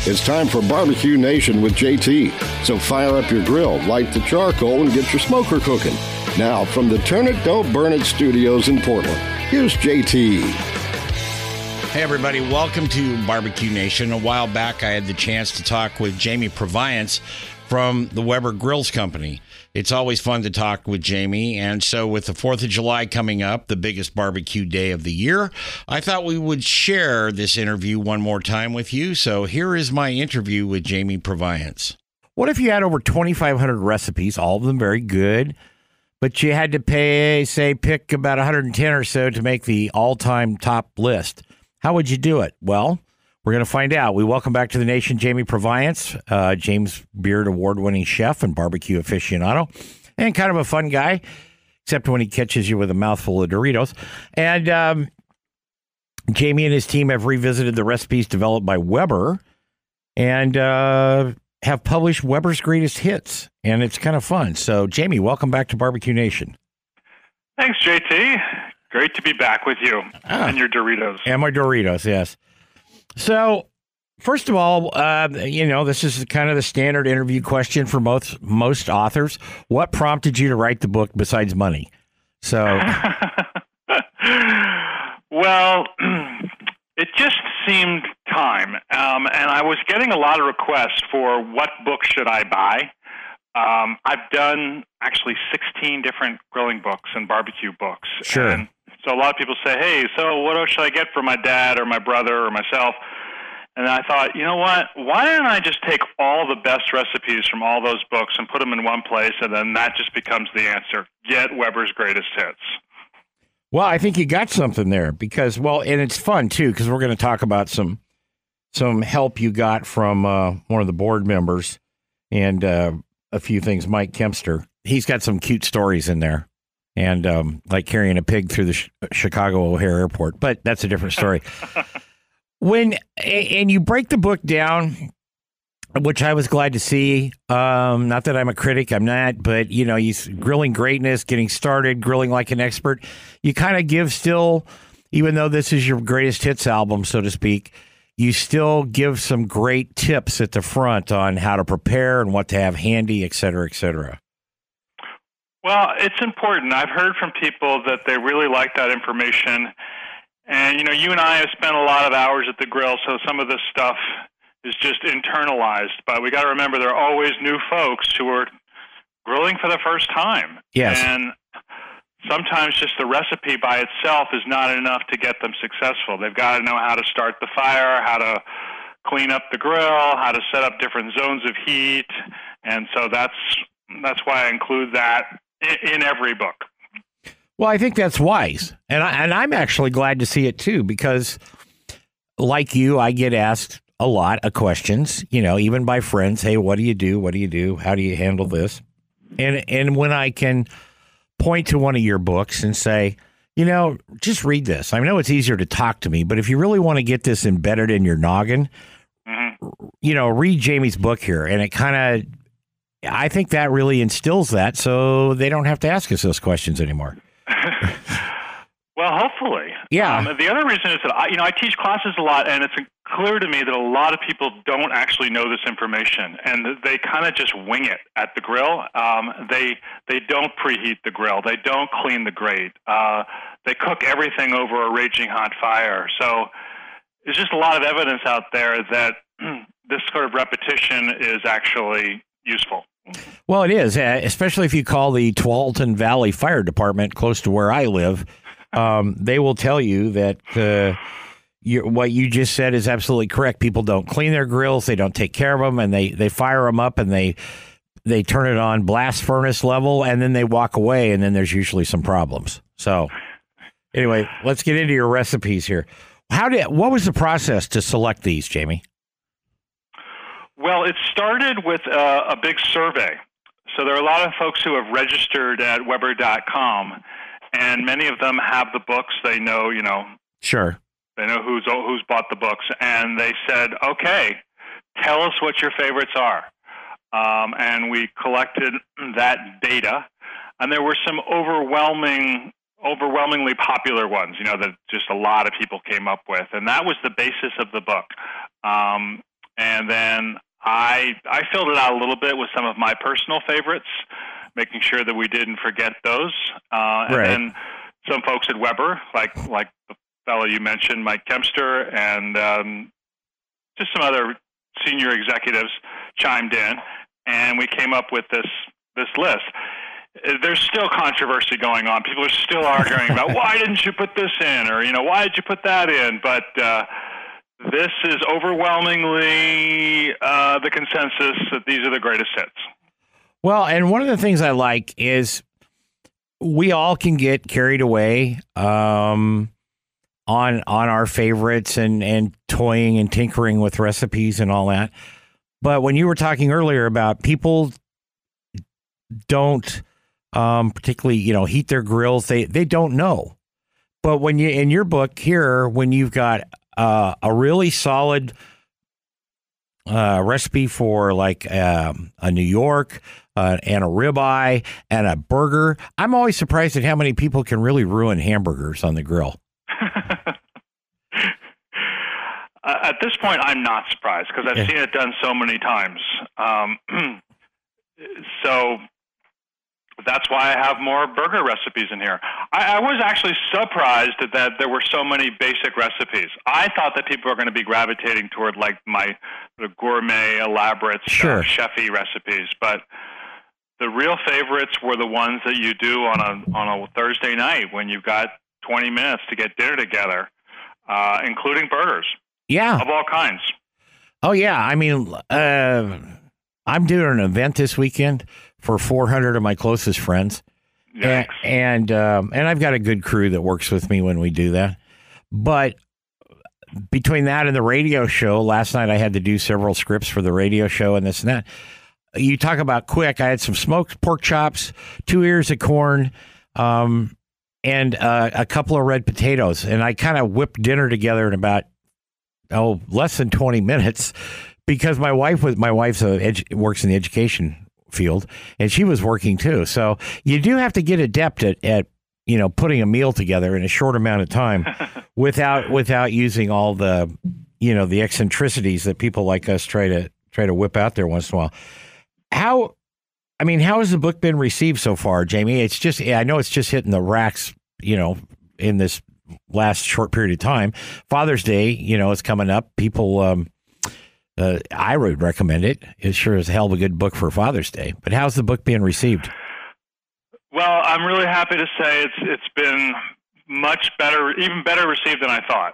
It's time for Barbecue Nation with JT. So fire up your grill, light the charcoal, and get your smoker cooking. Now, from the Turn It, Don't Burn It studios in Portland, here's JT. Hey, everybody. Welcome to Barbecue Nation. A while back, I had the chance to talk with Jamie Proviance from the Weber Grills Company. It's always fun to talk with Jamie, and so with the 4th of July coming up, the biggest barbecue day of the year, I thought we would share this interview one more time with you. So here is my interview with Jamie Proviance. What if you had over 2,500 recipes, all of them very good, but you had to pick about 110 or so to make the all-time top list? How would you do it? Well, we're going to find out. We welcome back to the nation Jamie Proviance, James Beard award-winning chef and barbecue aficionado, and kind of a fun guy, except when he catches you with a mouthful of Doritos. And Jamie and his team have revisited the recipes developed by Weber and have published Weber's Greatest Hits, and it's kind of fun. So, Jamie, welcome back to Barbecue Nation. Thanks, JT. Great to be back with you and your Doritos. And my Doritos, yes. So, first of all, this is kind of the standard interview question for most authors. What prompted you to write the book besides money? So, well, it just seemed time, and I was getting a lot of requests for what book should I buy. I've done actually 16 different grilling books and barbecue books. Sure. And so a lot of people say, hey, so what else should I get for my dad or my brother or myself? And I thought, you know what? Why don't I just take all the best recipes from all those books and put them in one place, and then that just becomes the answer. Get Weber's Greatest Hits. Well, I think you got something there because, and it's fun, too, because we're going to talk about some help you got from one of the board members and a few things, Mike Kempster. He's got some cute stories in there. And like carrying a pig through the Chicago O'Hare Airport, but that's a different story. And you break the book down, which I was glad to see. Not that I'm a critic, I'm not, but you grilling greatness, getting started, grilling like an expert. You kind of give still, even though this is your greatest hits album, so to speak, you still give some great tips at the front on how to prepare and what to have handy, et cetera, et cetera. Well, it's important. I've heard from people that they really like that information. And, you and I have spent a lot of hours at the grill, so some of this stuff is just internalized. But we got to remember there are always new folks who are grilling for the first time. Yes. And sometimes just the recipe by itself is not enough to get them successful. They've got to know how to start the fire, how to clean up the grill, how to set up different zones of heat. And so that's why I include that in every book. Well, I think that's wise. And I'm actually glad to see it, too, because like you, I get asked a lot of questions, even by friends. Hey, what do you do? What do you do? How do you handle this? And when I can point to one of your books and say, just read this. I know it's easier to talk to me, but if you really want to get this embedded in your noggin, read Jamie's book here. And it kind of, I think that really instills that so they don't have to ask us those questions anymore. Well, hopefully. Yeah. The other reason is that I teach classes a lot, and it's clear to me that a lot of people don't actually know this information, and they kind of just wing it at the grill. They don't preheat the grill. They don't clean the grate. They cook everything over a raging hot fire. So there's just a lot of evidence out there that this sort of repetition is actually useful. Well, it is, especially if you call the Tualatin Valley Fire Department close to where I live. They will tell you that what you just said is absolutely correct. People don't clean their grills. They don't take care of them, and they fire them up, and they turn it on blast furnace level, and then they walk away, and then there's usually some problems. So anyway, let's get into your recipes here. What was the process to select these, Jamie? Well, it started with a big survey. So there are a lot of folks who have registered at Weber.com, and many of them have the books. They know, Sure. They know who's bought the books, and they said, "Okay, tell us what your favorites are." And we collected that data, and there were some overwhelmingly popular ones, that just a lot of people came up with, and that was the basis of the book. And then I filled it out a little bit with some of my personal favorites, making sure that we didn't forget those. And then some folks at Weber, like the fellow you mentioned, Mike Kempster, and just some other senior executives chimed in, and we came up with this list. There's still controversy going on. People are still arguing about why didn't you put this in, or why did you put that in? But this is overwhelmingly the consensus that these are the greatest hits. Well, and one of the things I like is we all can get carried away on our favorites and toying and tinkering with recipes and all that. But when you were talking earlier about people don't particularly, heat their grills, they don't know. But when you, in your book here, when you've got a really solid recipe for like a New York and a ribeye and a burger, I'm always surprised at how many people can really ruin hamburgers on the grill. At this point, I'm not surprised because I've seen it done so many times. So that's why I have more burger recipes in here. I was actually surprised that there were so many basic recipes. I thought that people were going to be gravitating toward like the gourmet, elaborate, chefy recipes, but the real favorites were the ones that you do on a Thursday night when you've got 20 minutes to get dinner together, including burgers. Yeah. Of all kinds. Oh, yeah. I mean, I'm doing an event this weekend for 400 of my closest friends. And I've got a good crew that works with me when we do that. But between that and the radio show, last night I had to do several scripts for the radio show and this and that. You talk about quick. I had some smoked pork chops, 2 ears of corn, and a couple of red potatoes. And I kind of whipped dinner together in about less than 20 minutes because my wife works in the education field and she was working too. So you do have to get adept at putting a meal together in a short amount of time without using all the the eccentricities that people like us try to whip out there once in a while. How has the book been received so far, Jamie? I know it's just hitting the racks, in this last short period of time. Father's Day, is coming up. People, I would recommend it. It sure is a hell of a good book for Father's Day. But how's the book being received? Well, I'm really happy to say it's been much better, even better received than I thought.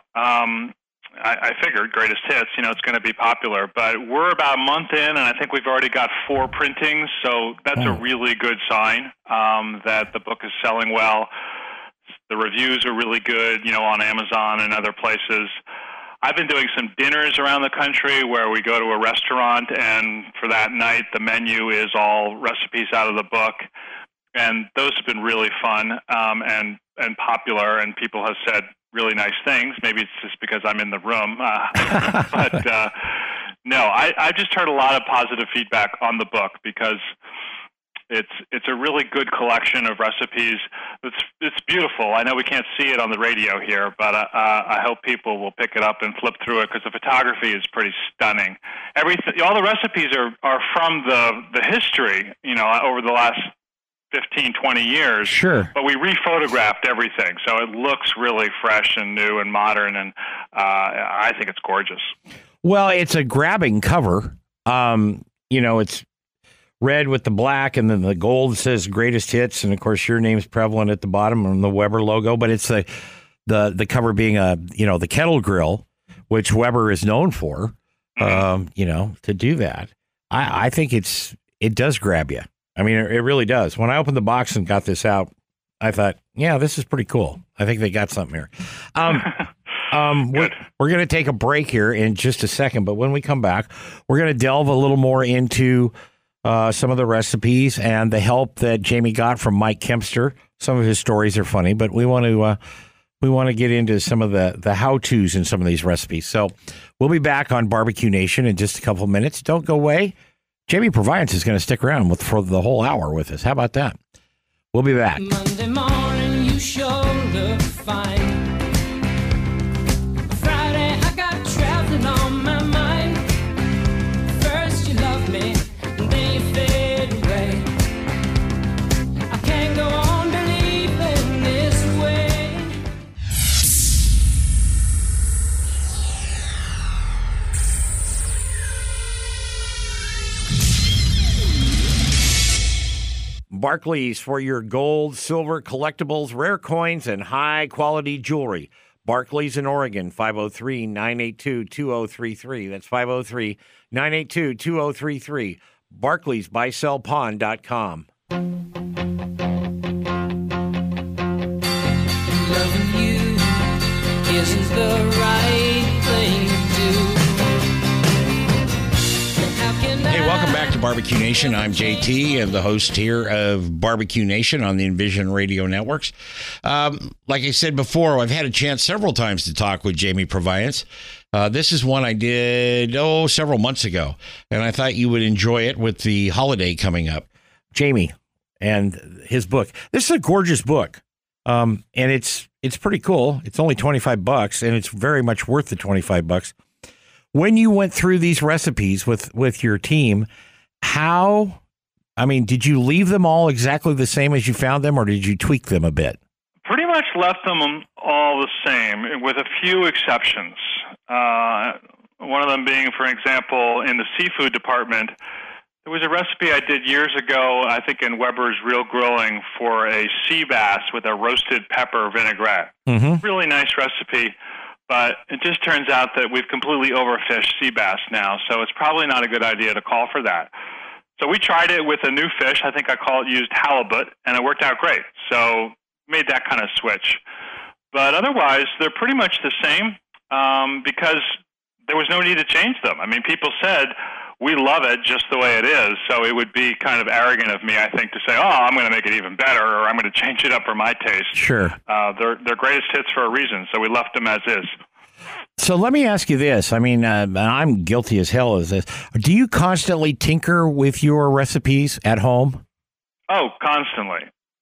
I figured greatest hits, it's going to be popular, but we're about a month in, and I think we've already got 4 printings, so that's a really good sign that the book is selling well. The reviews are really good, on Amazon and other places. I've been doing some dinners around the country where we go to a restaurant, and for that night, the menu is all recipes out of the book, and those have been really fun and popular, and people have said really nice things. Maybe it's just because I'm in the room, but no, I just heard a lot of positive feedback on the book because it's a really good collection of recipes. It's beautiful. I know we can't see it on the radio here, but I hope people will pick it up and flip through it because the photography is pretty stunning. All the recipes are from the history, over the last 15, 20 years. Sure. But we rephotographed everything, so it looks really fresh and new and modern, and I think it's gorgeous. Well, it's a grabbing cover. It's red with the black, and then the gold says greatest hits, and of course your name's prevalent at the bottom on the Weber logo, but it's the cover being the kettle grill, which Weber is known for, to do that. I think it does grab you. I mean, it really does. When I opened the box and got this out, I thought, yeah, this is pretty cool. I think they got something here. We're going to take a break here in just a second, but when we come back, we're going to delve a little more into some of the recipes and the help that Jamie got from Mike Kempster. Some of his stories are funny, but we want to get into some of the how-tos in some of these recipes. So we'll be back on Barbecue Nation in just a couple of minutes. Don't go away. Jamie Proviance is going to stick around for the whole hour with us. How about that? We'll be back. Monday morning, you sure look fine. Friday, I got traveling on my mind. Barclays for your gold, silver, collectibles, rare coins, and high-quality jewelry. Barclays in Oregon, 503-982-2033. That's 503-982-2033. BarclaysBuySellPawn.com. Loving you isn't the right thing to do. Hey, welcome back to Barbecue Nation. I'm JT, and the host here of Barbecue Nation on the Envision Radio Networks. Like I said before, I've had a chance several times to talk with Jamie Proviance. This is one I did, several months ago, and I thought you would enjoy it with the holiday coming up. Jamie and his book. This is a gorgeous book, and it's pretty cool. It's only $25, and it's very much worth the $25. When you went through these recipes with your team, did you leave them all exactly the same as you found them, or did you tweak them a bit? Pretty much left them all the same, with a few exceptions. One of them being, for example, in the seafood department, there was a recipe I did years ago, I think in Weber's Real Grilling, for a sea bass with a roasted pepper vinaigrette. Mm-hmm. Really nice recipe. But it just turns out that we've completely overfished sea bass now, so it's probably not a good idea to call for that. So we tried it with a new fish. I think used halibut, and it worked out great. So made that kind of switch. But otherwise, they're pretty much the same because there was no need to change them. I mean, people said, we love it just the way it is, so it would be kind of arrogant of me, I think, to say, I'm going to make it even better, or I'm going to change it up for my taste. Sure. They're greatest hits for a reason, so we left them as is. So let me ask you this. I mean, I'm guilty as hell of this. Do you constantly tinker with your recipes at home? Oh, constantly.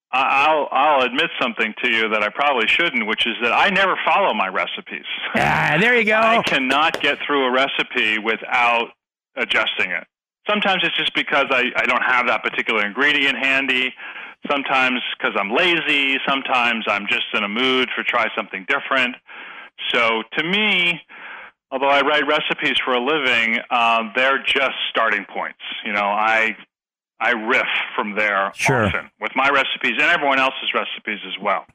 I'll admit something to you that I probably shouldn't, which is that I never follow my recipes. There you go. I cannot get through a recipe without adjusting it. Sometimes it's just because I don't have that particular ingredient handy. Sometimes because I'm lazy. Sometimes I'm just in a mood to try something different. So to me, although I write recipes for a living, they're just starting points. You know, I riff from there often with my recipes and everyone else's recipes as well.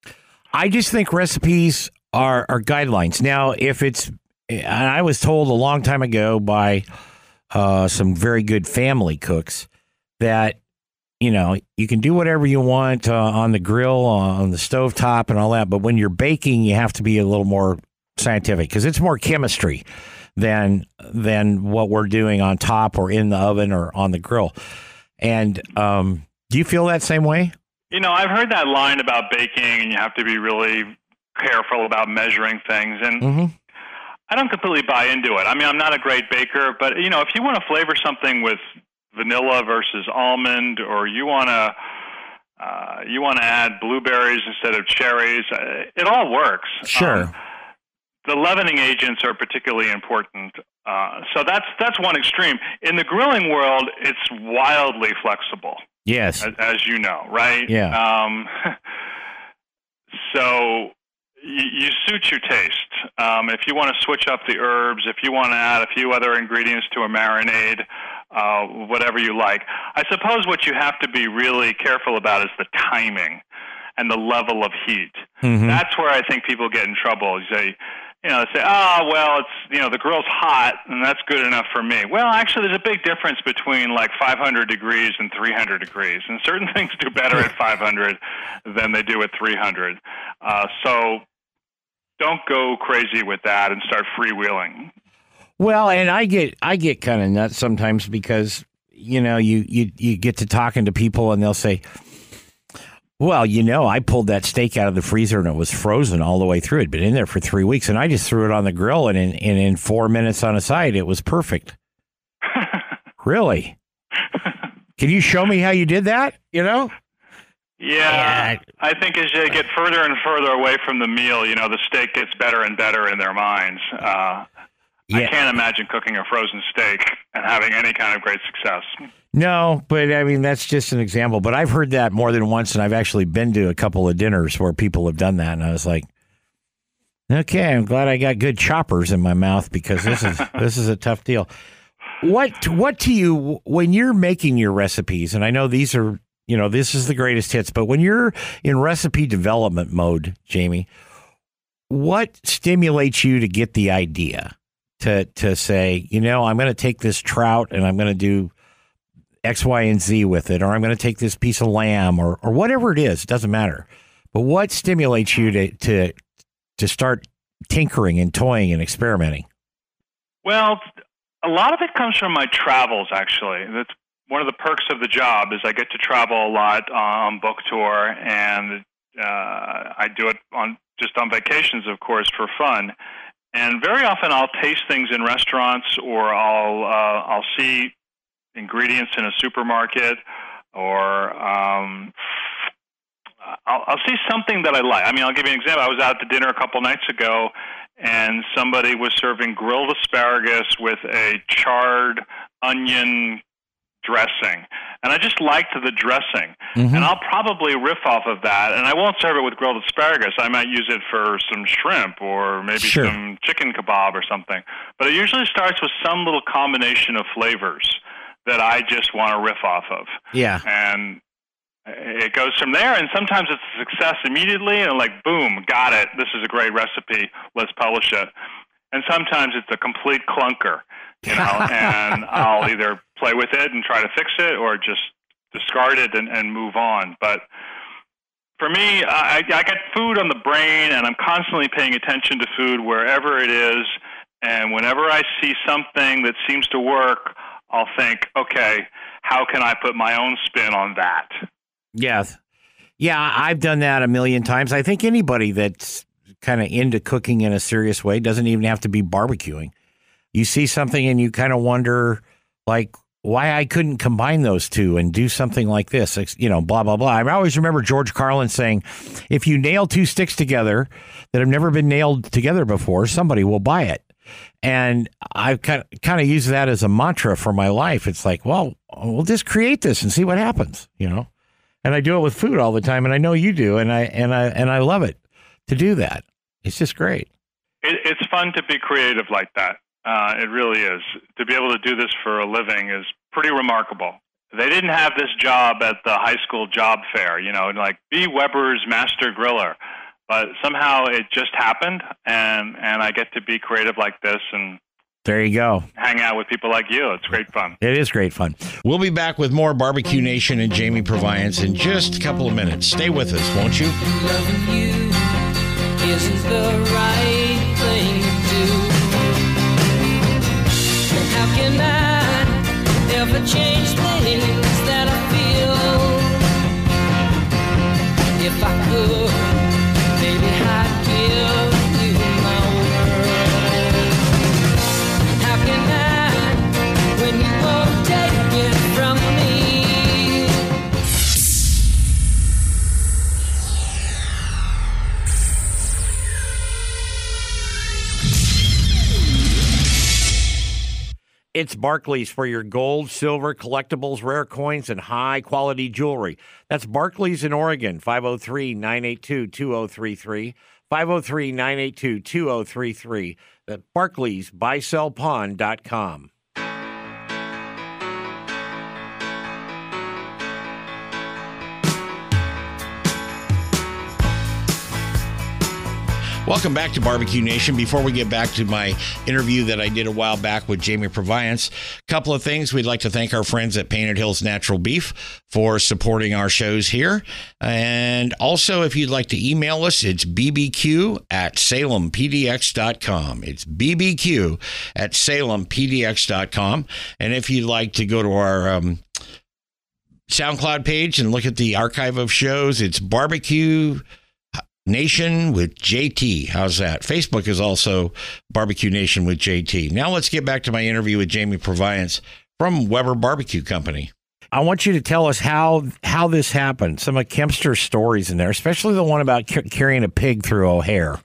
I just think recipes are guidelines. Now, and I was told a long time ago by some very good family cooks that, you can do whatever you want on the grill, on the stovetop and all that. But when you're baking, you have to be a little more scientific because it's more chemistry than what we're doing on top or in the oven or on the grill. And do you feel that same way? I've heard that line about baking and you have to be really careful about measuring things. And I don't completely buy into it. I mean, I'm not a great baker, but, if you want to flavor something with vanilla versus almond, or you want to add blueberries instead of cherries, it all works. Sure. The leavening agents are particularly important. So that's one extreme. In the grilling world, it's wildly flexible. Yes. As you know, right? Yeah. So you suit your taste. If you want to switch up the herbs, if you want to add a few other ingredients to a marinade, whatever you like. I suppose what you have to be really careful about is the timing and the level of heat. Mm-hmm. That's where I think people get in trouble. They say, it's, the grill's hot and that's good enough for me. Well, actually, there's a big difference between like 500 degrees and 300 degrees. And certain things do better at 500 than they do at 300. So don't go crazy with that and start freewheeling. Well, and I get kind of nuts sometimes because, you get to talking to people and they'll say, well, I pulled that steak out of the freezer and it was frozen all the way through. It'd been in there for 3 weeks and I just threw it on the grill and in 4 minutes on a side, it was perfect. Really? Can you show me how you did that? Yeah, I think as you get further and further away from the meal, the steak gets better and better in their minds. I can't imagine cooking a frozen steak and having any kind of great success. No, but I mean, that's just an example. But I've heard that more than once, and I've actually been to a couple of dinners where people have done that. And I was like, okay, I'm glad I got good choppers in my mouth because this is a tough deal. What do you, when you're making your recipes, and I know these are this is the greatest hits. But when you're in recipe development mode, Jamie, what stimulates you to get the idea to say, I'm going to take this trout and I'm going to do X, Y, and Z with it, or I'm going to take this piece of lamb or whatever it is. It doesn't matter. But what stimulates you to start tinkering and toying and experimenting? Well, a lot of it comes from my travels, actually. That's one of the perks of the job is I get to travel a lot on book tour, and I do it just on vacations, of course, for fun. And very often I'll taste things in restaurants, or I'll see ingredients in a supermarket, or I'll see something that I like. I mean, I'll give you an example. I was out to dinner a couple nights ago, and somebody was serving grilled asparagus with a charred onion dressing. And I just liked the dressing. Mm-hmm. And I'll probably riff off of that. And I won't serve it with grilled asparagus. I might use it for some shrimp or maybe some chicken kebab or something. But it usually starts with some little combination of flavors that I just want to riff off of. Yeah. And it goes from there, and sometimes it's a success immediately, and like, boom, got it. This is a great recipe. Let's publish it. And sometimes it's a complete clunker, and I'll either play with it and try to fix it or just discard it and move on. But for me, I got food on the brain, and I'm constantly paying attention to food wherever it is. And whenever I see something that seems to work, I'll think, okay, how can I put my own spin on that? Yeah. I've done that a million times. I think anybody that's kind of into cooking in a serious way doesn't even have to be barbecuing. You see something and you kind of wonder, like, why I couldn't combine those two and do something like this, blah, blah, blah. I always remember George Carlin saying, if you nail two sticks together that have never been nailed together before, somebody will buy it. And I've kind of used that as a mantra for my life. It's like, well, we'll just create this and see what happens, And I do it with food all the time, and I know you do, and I love it to do that. It's just great. It's fun to be creative like that. It really is. To be able to do this for a living is pretty remarkable. They didn't have this job at the high school job fair, like be Weber's master griller. But somehow it just happened, and I get to be creative like this and there you go. Hang out with people like you. It's great fun. It is great fun. We'll be back with more Barbecue Nation and Jamie Proviance in just a couple of minutes. Stay with us, won't you? Loving you isn't the right thing to do. How can I ever change things that I feel? If I could, maybe I'd give you my world. How can I, when you won't take it from me? It's Barclays for your gold, silver, collectibles, rare coins, and high-quality jewelry. That's Barclays in Oregon, 503-982-2033, 503-982-2033. That's Barclays, buysellpawn.com. Welcome back to Barbecue Nation. Before we get back to my interview that I did a while back with Jamie Proviance, a couple of things. We'd like to thank our friends at Painted Hills Natural Beef for supporting our shows here. And also, if you'd like to email us, it's bbq@salempdx.com. It's bbq@salempdx.com. And if you'd like to go to our SoundCloud page and look at the archive of shows, it's Barbecue Nation with JT. How's that? Facebook is also Barbecue Nation with JT. Now let's get back to my interview with Jamie Proviance from Weber Barbecue Company. I want you to tell us how this happened. Some of Kempster's stories in there, especially the one about carrying a pig through O'Hare.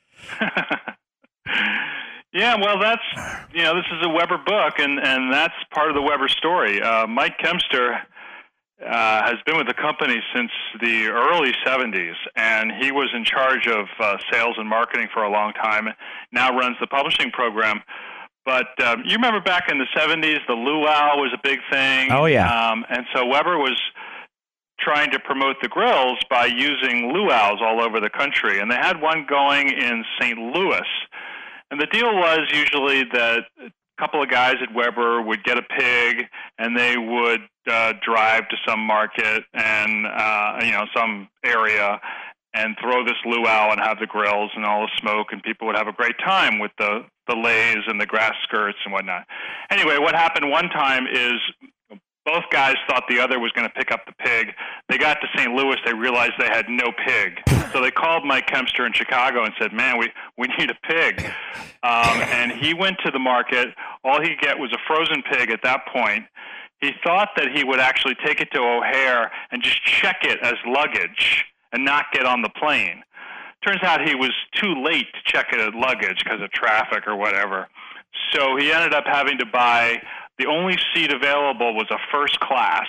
Yeah, well, that's, this is a Weber book, and that's part of the Weber story. Mike Kempster has been with the company since the early 70s, and he was in charge of sales and marketing for a long time, now runs the publishing program. But you remember back in the 70s, the luau was a big thing. Oh, yeah. And so Weber was trying to promote the grills by using luau's all over the country. And they had one going in St. Louis. And the deal was usually that a couple of guys at Weber would get a pig, and they would drive to some market and some area and throw this luau and have the grills and all the smoke, and people would have a great time with the leis and the grass skirts and whatnot. Anyway, what happened one time is both guys thought the other was going to pick up the pig. They got to St. Louis. They realized they had no pig. So they called Mike Kempster in Chicago and said, man, we need a pig. And he went to the market. All he get was a frozen pig at that point. He thought that he would actually take it to O'Hare and just check it as luggage and not get on the plane. Turns out he was too late to check it as luggage because of traffic or whatever. So he ended up having to buy, the only seat available was a first class.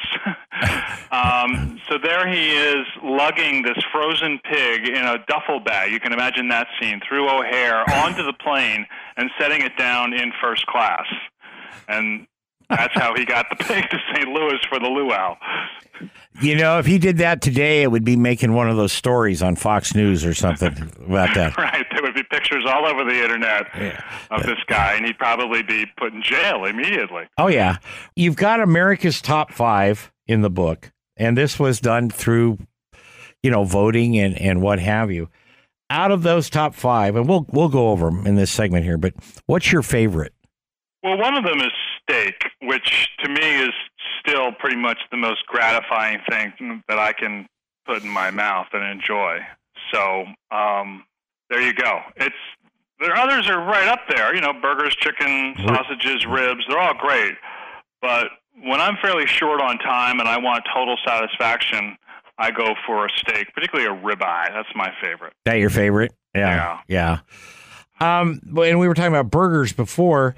So there he is lugging this frozen pig in a duffel bag. You can imagine that scene, through O'Hare onto the plane and setting it down in first class. And that's how he got the pig to St. Louis for the luau. You know, if he did that today, it would be making one of those stories on Fox News or something about that. Right. There would be pictures all over the internet of this guy, and he'd probably be put in jail immediately. Oh, yeah. You've got America's Top 5 in the book, and this was done through, voting and what have you. Out of those top 5, and we'll go over them in this segment here, but what's your favorite? Well, one of them is steak, which to me is still pretty much the most gratifying thing that I can put in my mouth and enjoy. So there you go. Others are right up there. Burgers, chicken, sausages, ribs. They're all great. But when I'm fairly short on time and I want total satisfaction, I go for a steak, particularly a ribeye. That's my favorite. That your favorite? Yeah. And we were talking about burgers before.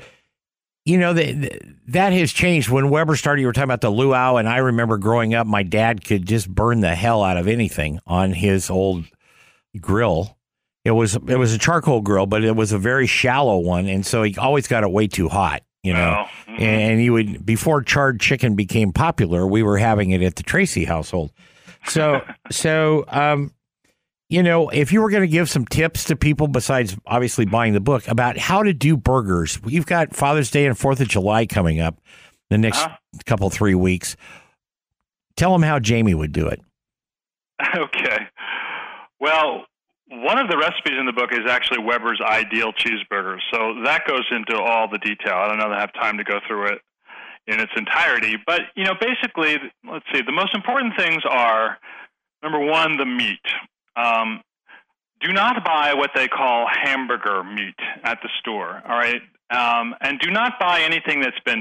That has changed. When Weber started, you were talking about the luau, and I remember growing up, my dad could just burn the hell out of anything on his old grill. It was a charcoal grill, but it was a very shallow one, and so he always got it way too hot, Mm-hmm. And he would, before charred chicken became popular, we were having it at the Tracy household. So if you were going to give some tips to people besides obviously buying the book about how to do burgers, you've got Father's Day and 4th of July coming up the next couple, 3 weeks. Tell them how Jamie would do it. Okay. Well, one of the recipes in the book is actually Weber's Ideal Cheeseburgers. So that goes into all the detail. I don't know that I have time to go through it in its entirety. But, basically, let's see, the most important things are, number one, the meat. Do not buy what they call hamburger meat at the store, all right? And do not buy anything that's been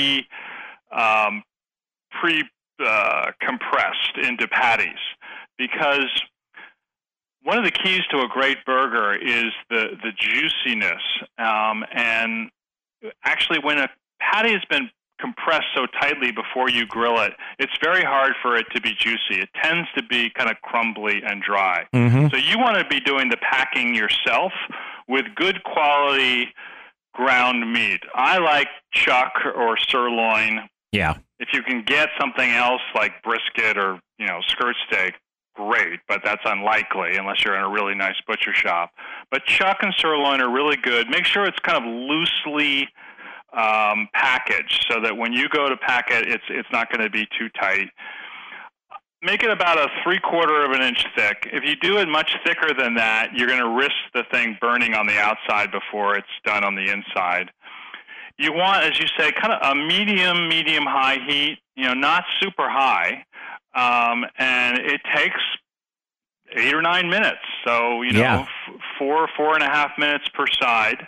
compressed into patties, because one of the keys to a great burger is the juiciness. And actually, when a patty has been compressed so tightly before you grill it, it's very hard for it to be juicy. It tends to be kind of crumbly and dry. Mm-hmm. So you want to be doing the packing yourself with good quality ground meat. I like chuck or sirloin. Yeah. If you can get something else like brisket or, skirt steak, great, but that's unlikely unless you're in a really nice butcher shop. But chuck and sirloin are really good. Make sure it's kind of loosely packaged so that when you go to pack it, it's not going to be too tight. Make it about a 3/4 of an inch thick. If you do it much thicker than that, you're going to risk the thing burning on the outside before it's done on the inside. You want, as you say, kind of a medium-high heat, not super high, and it takes 8 or 9 minutes. So, 4.5 minutes per side.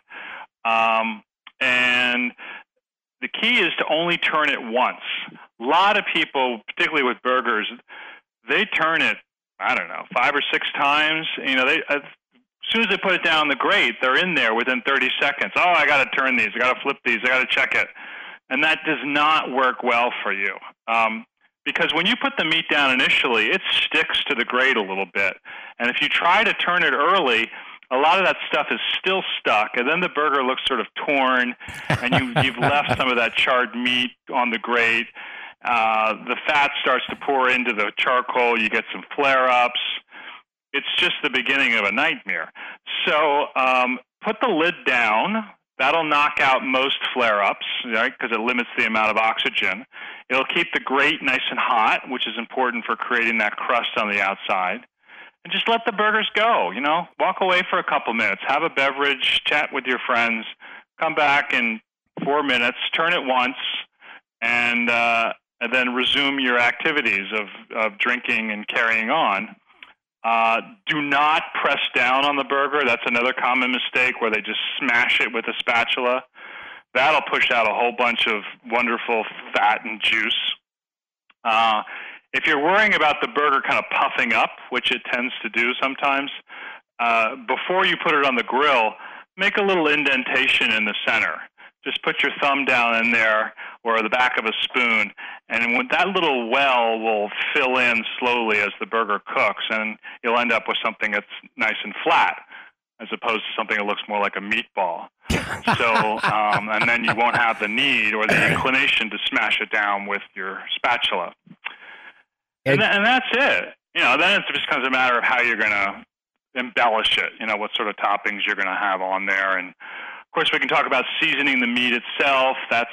And the key is to only turn it once. A lot of people, particularly with burgers, they turn it, 5 or 6 times. As soon as they put it down the grate, they're in there within 30 seconds. Oh, I got to turn these. I got to flip these. I got to check it. And that does not work well for you. Because when you put the meat down initially, it sticks to the grate a little bit. And if you try to turn it early, a lot of that stuff is still stuck, and then the burger looks sort of torn, and you've left some of that charred meat on the grate. The fat starts to pour into the charcoal. You get some flare-ups. It's just the beginning of a nightmare. So put the lid down. That'll knock out most flare-ups, right, because it limits the amount of oxygen. It'll keep the grate nice and hot, which is important for creating that crust on the outside. And just let the burgers go, Walk away for a couple minutes. Have a beverage, chat with your friends. Come back in 4 minutes, turn it once, and then resume your activities of drinking and carrying on. Do not press down on the burger. That's another common mistake where they just smash it with a spatula. That'll push out a whole bunch of wonderful fat and juice. If you're worrying about the burger kind of puffing up, which it tends to do sometimes, before you put it on the grill, make a little indentation in the center. Just put your thumb down in there or the back of a spoon, and when that little well will fill in slowly as the burger cooks, and you'll end up with something that's nice and flat as opposed to something that looks more like a meatball. So, and then you won't have the need or the inclination to smash it down with your spatula. And that's it. Then it just becomes a matter of how you're going to embellish it, what sort of toppings you're going to have on there. And of course, we can talk about seasoning the meat itself. That's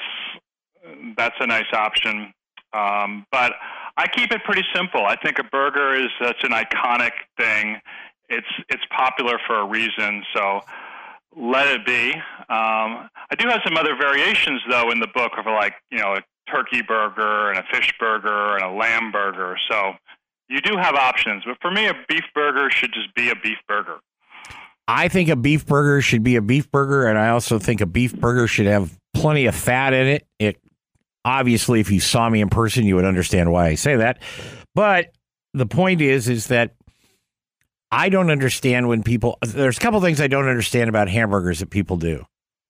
a nice option. But I keep it pretty simple. I think a burger is such an iconic thing. It's popular for a reason, so let it be. I do have some other variations, though, in the book of a turkey burger and a fish burger and a lamb burger. So you do have options. But for me, a beef burger should just be a beef burger. I think a beef burger should be a beef burger, and I also think a beef burger should have plenty of fat in it. Obviously, if you saw me in person, you would understand why I say that. But the point is that I don't understand when people... There's a couple things I don't understand about hamburgers that people do.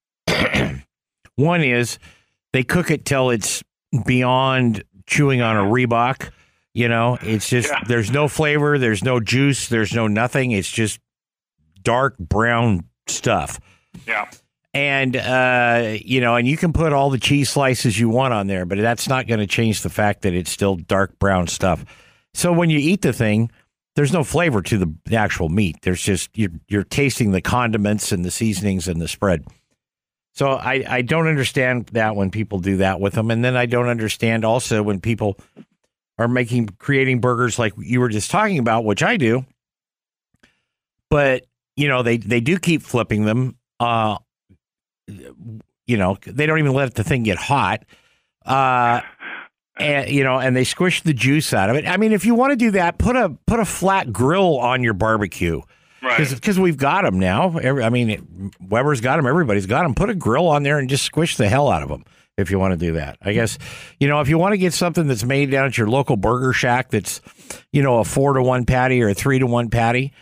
One is they cook it till it's beyond chewing on a Reebok. It's just, There's no flavor, there's no juice, there's no nothing. It's just dark brown stuff. Yeah. And, and you can put all the cheese slices you want on there, but that's not going to change the fact that it's still dark brown stuff. So when you eat the thing, there's no flavor to the actual meat. There's just, you're tasting the condiments and the seasonings and the spread. So I don't understand that when people do that with them. And then I don't understand also when people are creating burgers like you were just talking about, which I do. But, they do keep flipping them. They don't even let the thing get hot. And they squish the juice out of it. I mean, if you want to do that, put a flat grill on your barbecue. Right. Because we've got them now. Weber's got them. Everybody's got them. Put a grill on there and just squish the hell out of them if you want to do that. I guess, if you want to get something that's made down at your local burger shack that's, a 4-to-1 patty or a 3-to-1 patty,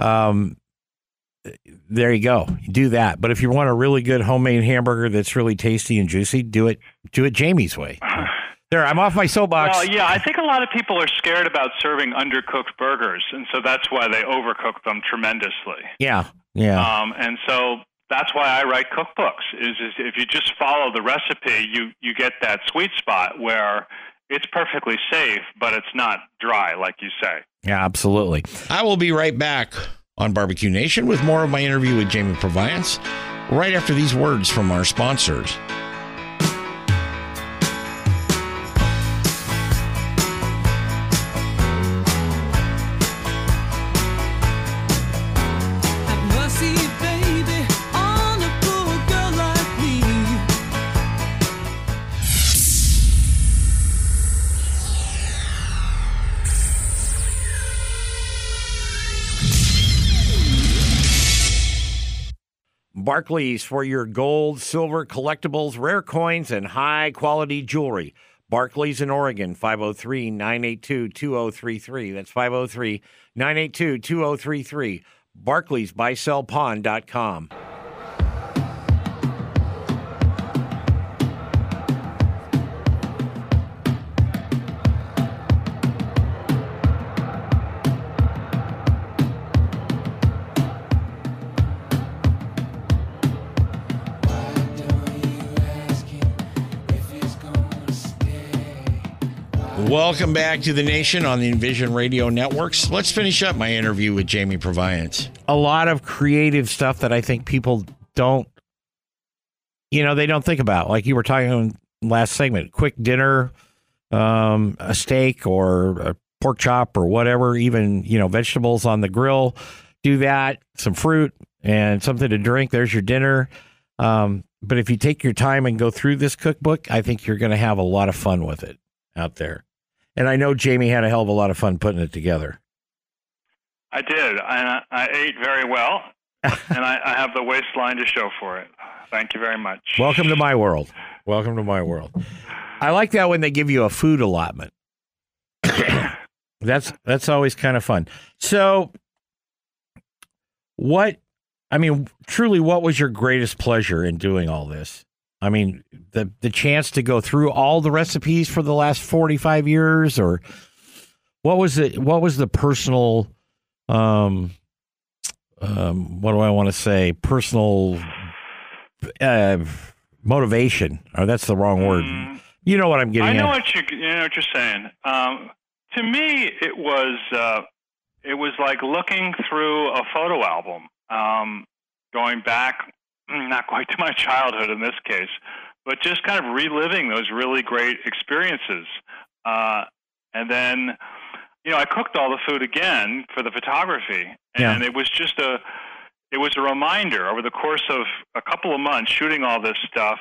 there you go. Do that. But if you want a really good homemade hamburger that's really tasty and juicy, do it Jamie's way. There, I'm off my soapbox. Well, yeah, I think a lot of people are scared about serving undercooked burgers, and so that's why they overcook them tremendously. Yeah. And so that's why I write cookbooks, is if you just follow the recipe, you get that sweet spot where it's perfectly safe, but it's not dry, like you say. Yeah, absolutely. I will be right back on Barbecue Nation with more of my interview with Jamie Proviance right after these words from our sponsors. Barclays for your gold, silver, collectibles, rare coins, and high-quality jewelry. Barclays in Oregon, 503-982-2033. That's 503-982-2033. Barclays, buysellpawn.com. Welcome back to the Nation on the Envision Radio Networks. Let's finish up my interview with Jamie Proviance. A lot of creative stuff that I think people don't, they don't think about. Like you were talking in last segment, quick dinner, a steak or a pork chop or whatever, even, vegetables on the grill. Do that, some fruit and something to drink. There's your dinner. But if you take your time and go through this cookbook, I think you're going to have a lot of fun with it out there. And I know Jamie had a hell of a lot of fun putting it together. I did. I ate very well, and I have the waistline to show for it. Thank you very much. Welcome to my world. Welcome to my world. I like that when they give you a food allotment. That's always kind of fun. So truly, what was your greatest pleasure in doing all this? I mean, the chance to go through all the recipes for the last 45 years, or what was it? What was the personal, what do I want to say? Personal motivation, or that's the wrong word. You know what I'm getting at. I know what you're saying. To me, it was like looking through a photo album, going back. Not quite to my childhood in this case, but just kind of reliving those really great experiences. And then, I cooked all the food again for the photography, and it was just a reminder over the course of a couple of months shooting all this stuff.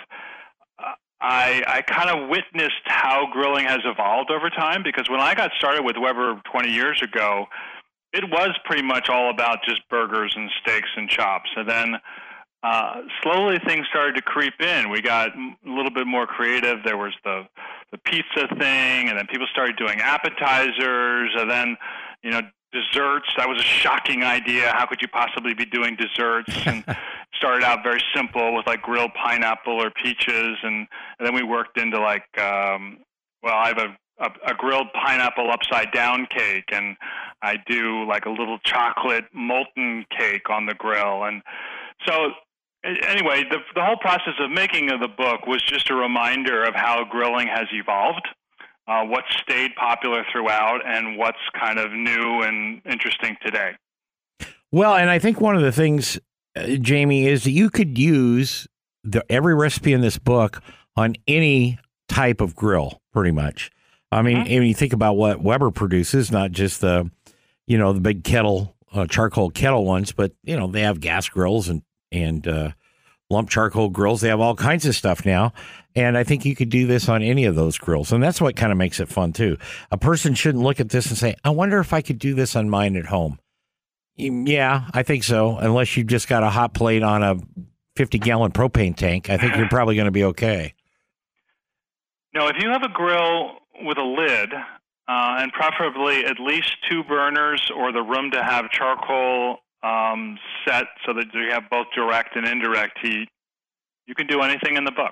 I kind of witnessed how grilling has evolved over time, because when I got started with Weber 20 years ago, it was pretty much all about just burgers and steaks and chops. And then slowly things started to creep in. We got a little bit more creative. There was the pizza thing, and then people started doing appetizers, and then, desserts. That was a shocking idea. How could you possibly be doing desserts? And started out very simple with like grilled pineapple or peaches, and then we worked into like, I have a grilled pineapple upside down cake, and I do like a little chocolate molten cake on the grill. And so anyway, the whole process of making of the book was just a reminder of how grilling has evolved, what stayed popular throughout, and what's kind of new and interesting today. Well, and I think one of the things, Jamie, is that you could use every recipe in this book on any type of grill, pretty much. I mean, when you think about what Weber produces, not just the big kettle, charcoal kettle ones, but, they have gas grills and lump charcoal grills. They have all kinds of stuff now. And I think you could do this on any of those grills. And that's what kind of makes it fun, too. A person shouldn't look at this and say, I wonder if I could do this on mine at home. Yeah, I think so. Unless you've just got a hot plate on a 50-gallon propane tank, I think you're probably going to be okay. No, if you have a grill with a lid, and preferably at least 2 burners, or the room to have charcoal set so that you have both direct and indirect heat, you can do anything in the book.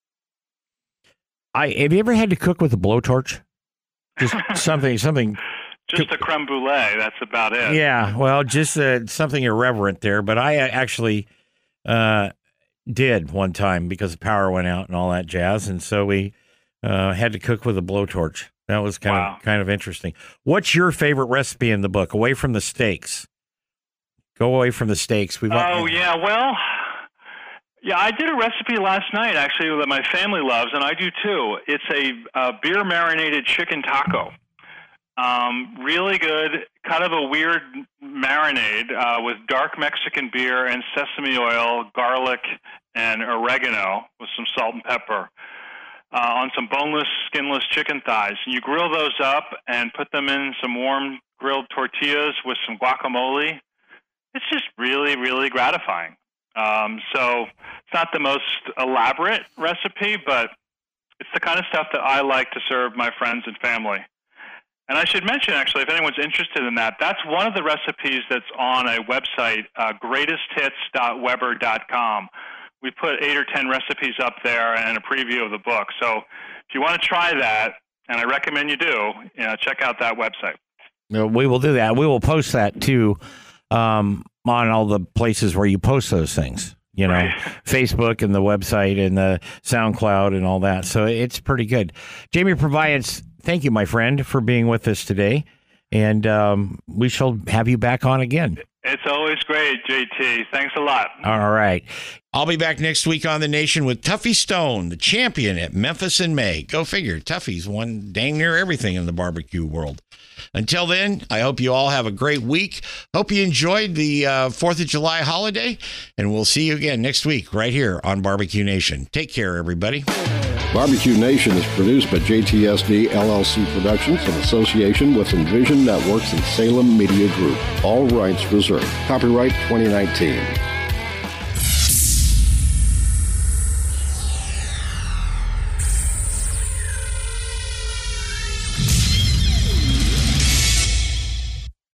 Have you ever had to cook with a blowtorch? Just something. Just a creme brulee. That's about it. Yeah, well, just something irreverent there. But I actually did one time because the power went out and all that jazz, and so we had to cook with a blowtorch. That was kind of interesting. What's your favorite recipe in the book? Away from the steaks. Go away from the steaks. I did a recipe last night, actually, that my family loves, and I do too. It's a beer-marinated chicken taco. Really good, kind of a weird marinade with dark Mexican beer and sesame oil, garlic, and oregano with some salt and pepper on some boneless, skinless chicken thighs. And you grill those up and put them in some warm grilled tortillas with some guacamole. It's just really, really gratifying. So it's not the most elaborate recipe, but it's the kind of stuff that I like to serve my friends and family. And I should mention, actually, if anyone's interested in that, that's one of the recipes that's on a website, greatesthits.weber.com. We put 8 or 10 recipes up there and a preview of the book. So if you want to try that, and I recommend you do, check out that website. We will do that. We will post that, too, on all the places where you post those things, right. Facebook and the website and the SoundCloud and all that. So it's pretty good. Jamie Proviance, thank you, my friend, for being with us today. And we shall have you back on again. It's always great, JT. Thanks a lot. All right. I'll be back next week on The Nation with Tuffy Stone, the champion at Memphis in May. Go figure. Tuffy's won dang near everything in the barbecue world. Until then, I hope you all have a great week. Hope you enjoyed the 4th of July holiday, and we'll see you again next week right here on Barbecue Nation. Take care, everybody. Barbecue Nation is produced by JTSD LLC Productions in association with Envision Networks and Salem Media Group. All rights reserved. Copyright 2019.